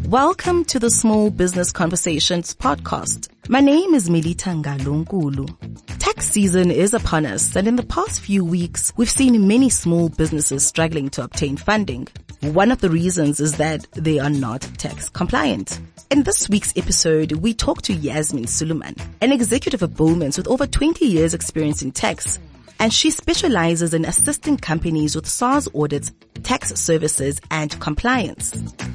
Welcome to the Small Business Conversations podcast. My name is Milita Ngalungulu. Tax season is upon us, and in the past few weeks, we've seen many small businesses struggling to obtain funding. One of the reasons is that they are not tax compliant. In this week's episode, we talk to Yasmin Suleiman, an executive at Bowmans with over 20 years experience in tax, and she specializes in assisting companies with SARS audits, tax services, and compliance.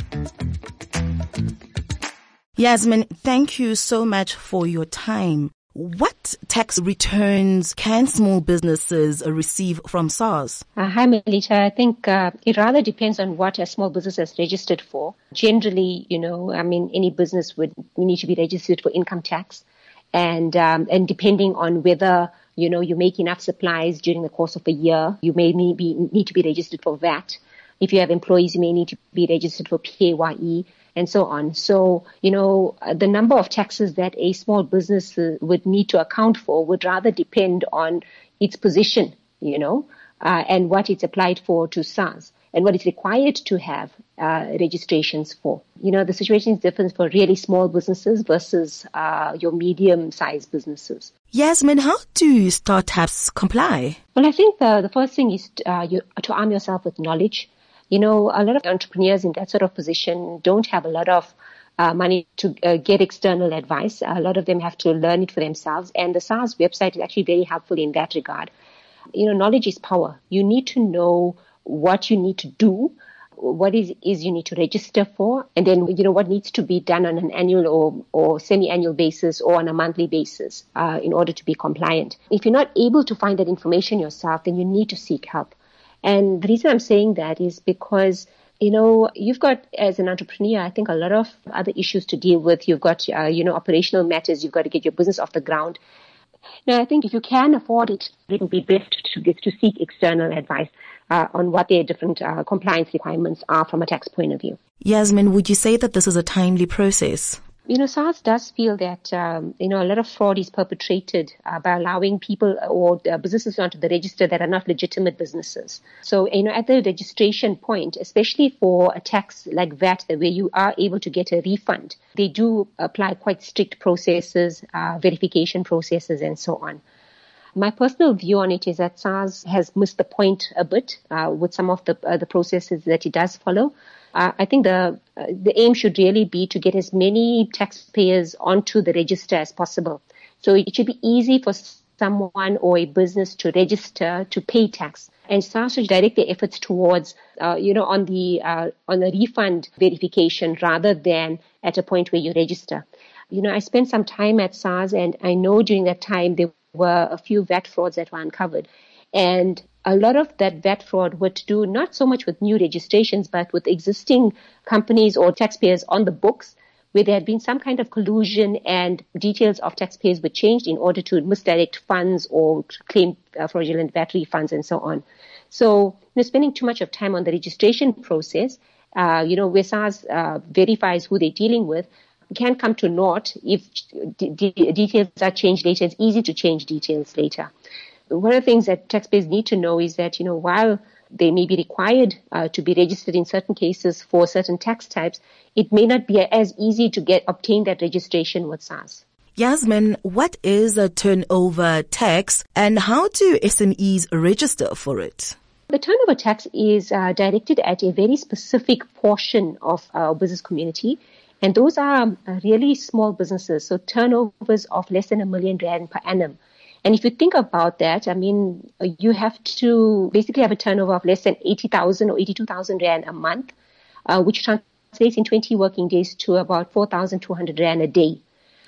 Yasmin, thank you so much for your time. What tax returns can small businesses receive from SARS? Hi, Melita. I think it rather depends on what a small business is registered for. Generally, any business would need to be registered for income tax. And depending on whether, you make enough supplies during the course of a year, you may need to be registered for VAT. If you have employees, you may need to be registered for PAYE. And so on. So, the number of taxes that a small business would need to account for would rather depend on its position, and what it's applied for to SARS and what it's required to have registrations for. The situation is different for really small businesses versus your medium-sized businesses. Yasmin, how do startups comply? Well, I think the first thing is to arm yourself with knowledge. A lot of entrepreneurs in that sort of position don't have a lot of money to get external advice. A lot of them have to learn it for themselves. And the SARS website is actually very helpful in that regard. Knowledge is power. You need to know what you need to do, what is you need to register for, and then, what needs to be done on an annual or semi-annual basis or on a monthly basis in order to be compliant. If you're not able to find that information yourself, then you need to seek help. And the reason I'm saying that is because, you've got, as an entrepreneur, I think a lot of other issues to deal with. You've got, operational matters. You've got to get your business off the ground. Now, I think if you can afford it, it would be best to seek external advice on what their different compliance requirements are from a tax point of view. Yasmin, would you say that this is a timely process? SARS does feel that, a lot of fraud is perpetrated by allowing people or businesses onto the register that are not legitimate businesses. So, at the registration point, especially for a tax like VAT, where you are able to get a refund, they do apply quite strict processes, verification processes, and so on. My personal view on it is that SARS has missed the point a bit with some of the processes that it does follow. I think the aim should really be to get as many taxpayers onto the register as possible. So it should be easy for someone or a business to register to pay tax, and SARS should direct their efforts towards, on the refund verification rather than at a point where you register. I spent some time at SARS, and I know during that time there were a few VAT frauds that were uncovered. And a lot of that VAT fraud were to do not so much with new registrations, but with existing companies or taxpayers on the books, where there had been some kind of collusion and details of taxpayers were changed in order to misdirect funds or claim fraudulent VAT refunds and so on. So, spending too much of time on the registration process, where SARS verifies who they're dealing with, can come to naught if details are changed later. It's easy to change details later. One of the things that taxpayers need to know is that, while they may be required to be registered in certain cases for certain tax types, it may not be as easy to obtain that registration with SARS. Yasmin, what is a turnover tax and how do SMEs register for it? The turnover tax is directed at a very specific portion of our business community, and those are really small businesses, so turnovers of less than R1 million per annum. And if you think about that, you have to basically have a turnover of less than 80,000 or 82,000 Rand a month, which translates in 20 working days to about 4,200 Rand a day.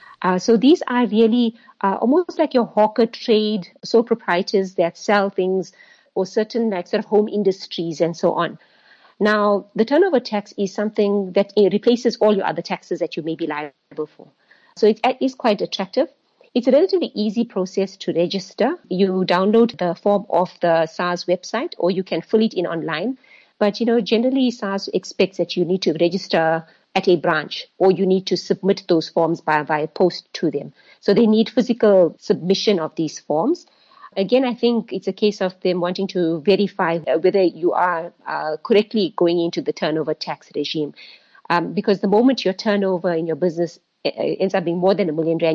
So these are really almost like your hawker trade, sole proprietors that sell things or certain sort of home industries and so on. Now, the turnover tax is something that replaces all your other taxes that you may be liable for. So it is quite attractive. It's a relatively easy process to register. You download the form off the SARS website or you can fill it in online. But, generally SARS expects that you need to register at a branch or you need to submit those forms via post to them. So they need physical submission of these forms. Again, I think it's a case of them wanting to verify whether you are correctly going into the turnover tax regime. because the moment your turnover in your business ends up being more than R1 million,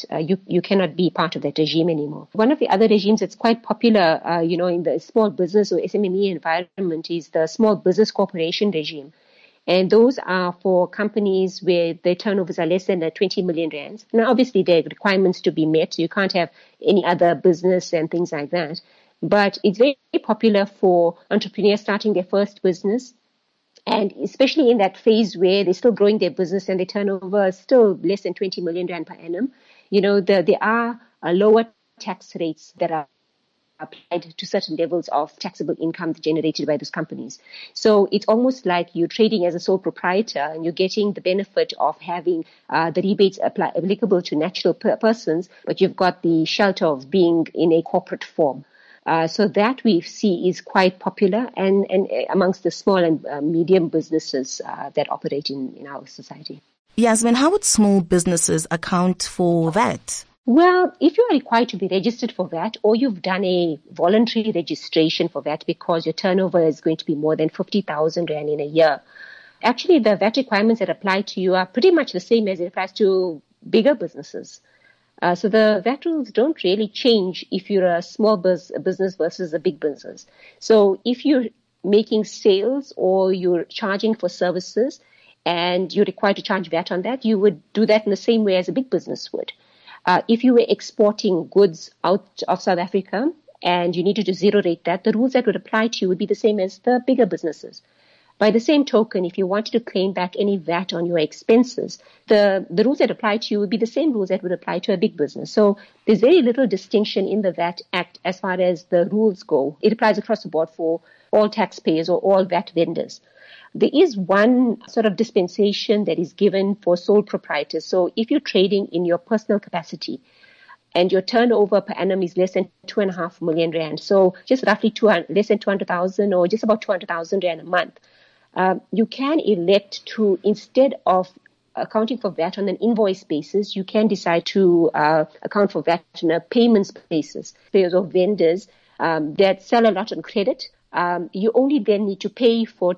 you cannot be part of that regime anymore. One of the other regimes that's quite popular, in the small business or SME environment is the small business corporation regime. And those are for companies where their turnovers are less than 20 million rands. Now, obviously, there are requirements to be met. You can't have any other business and things like that. But it's very popular for entrepreneurs starting their first business. And especially in that phase where they're still growing their business and their turnover is still less than 20 million rand per annum, there are lower tax rates that are applied to certain levels of taxable income generated by those companies. So it's almost like you're trading as a sole proprietor and you're getting the benefit of having the rebates applicable to natural persons, but you've got the shelter of being in a corporate form. So that we see is quite popular and amongst the small and medium businesses that operate in our society. Yasmin, how would small businesses account for that? Well, if you are required to be registered for VAT or you've done a voluntary registration for VAT because your turnover is going to be more than 50,000 Rand in a year, actually the VAT requirements that apply to you are pretty much the same as it applies to bigger businesses. So the VAT rules don't really change if you're a small business versus a big business. So if you're making sales or you're charging for services and you're required to charge VAT on that, you would do that in the same way as a big business would. If you were exporting goods out of South Africa and you needed to zero rate that, the rules that would apply to you would be the same as the bigger businesses. By the same token, if you wanted to claim back any VAT on your expenses, the rules that apply to you would be the same rules that would apply to a big business. So there's very little distinction in the VAT Act as far as the rules go. It applies across the board for all taxpayers or all VAT vendors. There is one sort of dispensation that is given for sole proprietors. So if you're trading in your personal capacity and your turnover per annum is less than 2.5 million Rand, so just roughly less than 200,000 or just about 200,000 Rand a month, you can elect to, instead of accounting for VAT on an invoice basis, you can decide to account for VAT on a payments basis. There's vendors that sell a lot on credit. You only then need to pay for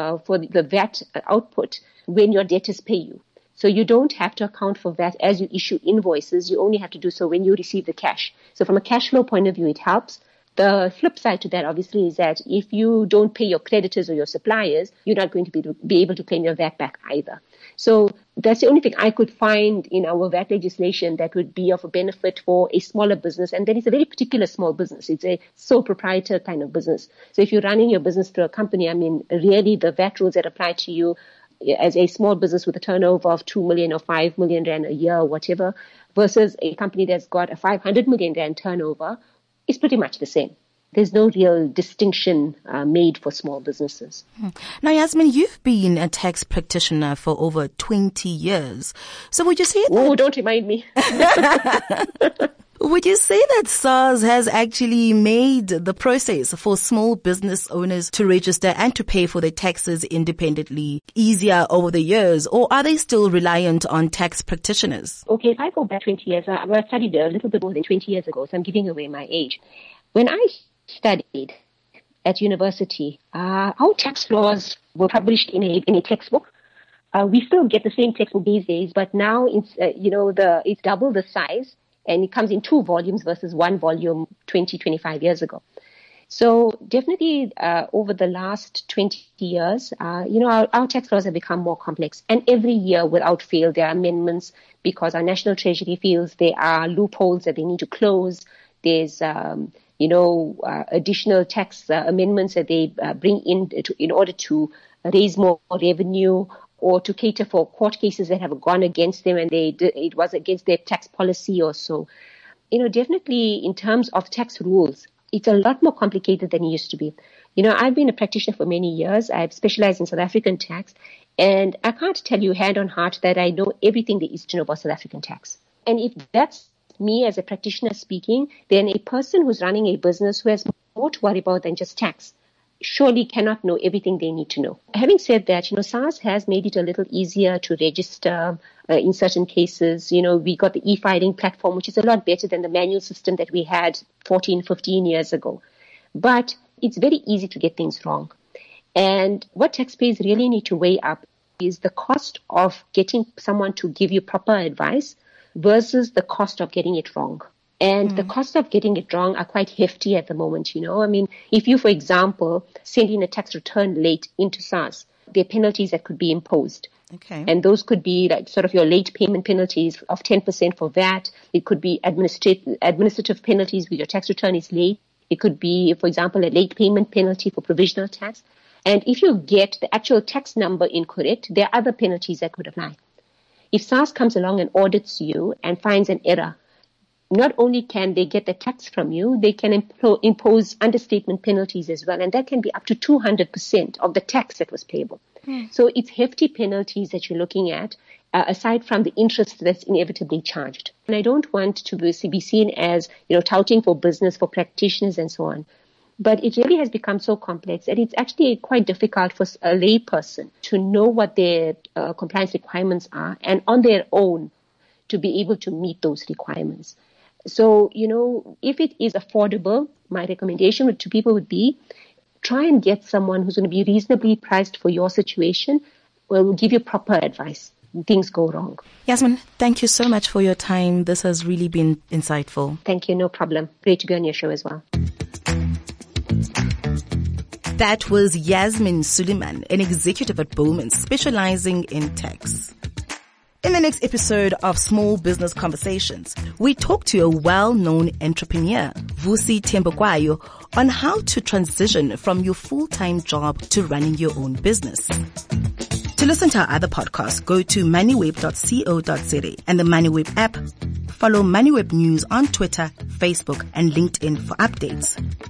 the VAT output when your debtors pay you. So you don't have to account for VAT as you issue invoices. You only have to do so when you receive the cash. So from a cash flow point of view, it helps. The flip side to that, obviously, is that if you don't pay your creditors or your suppliers, you're not going to be able to claim your VAT back either. So that's the only thing I could find in our VAT legislation that would be of a benefit for a smaller business. And that is a very particular small business. It's a sole proprietor kind of business. So if you're running your business through a company, really the VAT rules that apply to you as a small business with a turnover of 2 million or 5 million Rand a year or whatever, versus a company that's got a 500 million Rand turnover, is pretty much the same. There's no real distinction made for small businesses. Now, Yasmin, you've been a tax practitioner for over 20 years. So would you say that... Oh, don't remind me. Would you say that SARS has actually made the process for small business owners to register and to pay for their taxes independently easier over the years, or are they still reliant on tax practitioners? Okay, if I go back 20 years, I studied a little bit more than 20 years ago, so I'm giving away my age. When I studied at university, our tax laws were published in a textbook. We still get the same textbook these days, but now it's double the size. And it comes in 2 volumes versus 1 volume 25 years ago. So definitely over the last 20 years, our tax laws have become more complex. And every year, without fail, there are amendments because our National Treasury feels there are loopholes that they need to close. There's, additional tax amendments that they bring in order to raise more revenue or to cater for court cases that have gone against them and it was against their tax policy or so. Definitely in terms of tax rules, it's a lot more complicated than it used to be. I've been a practitioner for many years. I've specialized in South African tax, and I can't tell you hand on heart that I know everything there is to know about South African tax. And if that's me as a practitioner speaking, then a person who's running a business who has more to worry about than just tax surely cannot know everything they need to know. Having said that, SARS has made it a little easier to register in certain cases. We got the e-filing platform, which is a lot better than the manual system that we had 14, 15 years ago. But it's very easy to get things wrong. And what taxpayers really need to weigh up is the cost of getting someone to give you proper advice versus the cost of getting it wrong. And the cost of getting it wrong are quite hefty at the moment, I mean, if you, for example, send in a tax return late into SARS, there are penalties that could be imposed. Okay. And those could be like sort of your late payment penalties of 10% for VAT. It could be administrative penalties if your tax return is late. It could be, for example, a late payment penalty for provisional tax. And if you get the actual tax number incorrect, there are other penalties that could apply. If SARS comes along and audits you and finds an error, not only can they get the tax from you, they can impose understatement penalties as well. And that can be up to 200% of the tax that was payable. So it's hefty penalties that you're looking at, aside from the interest that's inevitably charged. And I don't want to be seen as, touting for business, for practitioners and so on. But it really has become so complex that it's actually quite difficult for a lay person to know what their compliance requirements are and on their own to be able to meet those requirements. So, if it is affordable, my recommendation to people would be try and get someone who's going to be reasonably priced for your situation, will give you proper advice when things go wrong. Yasmin, thank you so much for your time. This has really been insightful. Thank you. No problem. Great to be on your show as well. That was Yasmin Suleiman, an executive at Bowman specializing in tax. In the next episode of Small Business Conversations, we talk to a well-known entrepreneur, Vusi Tembokwayo, on how to transition from your full-time job to running your own business. To listen to our other podcasts, go to moneyweb.co.za and the MoneyWeb app. Follow MoneyWeb News on Twitter, Facebook, and LinkedIn for updates.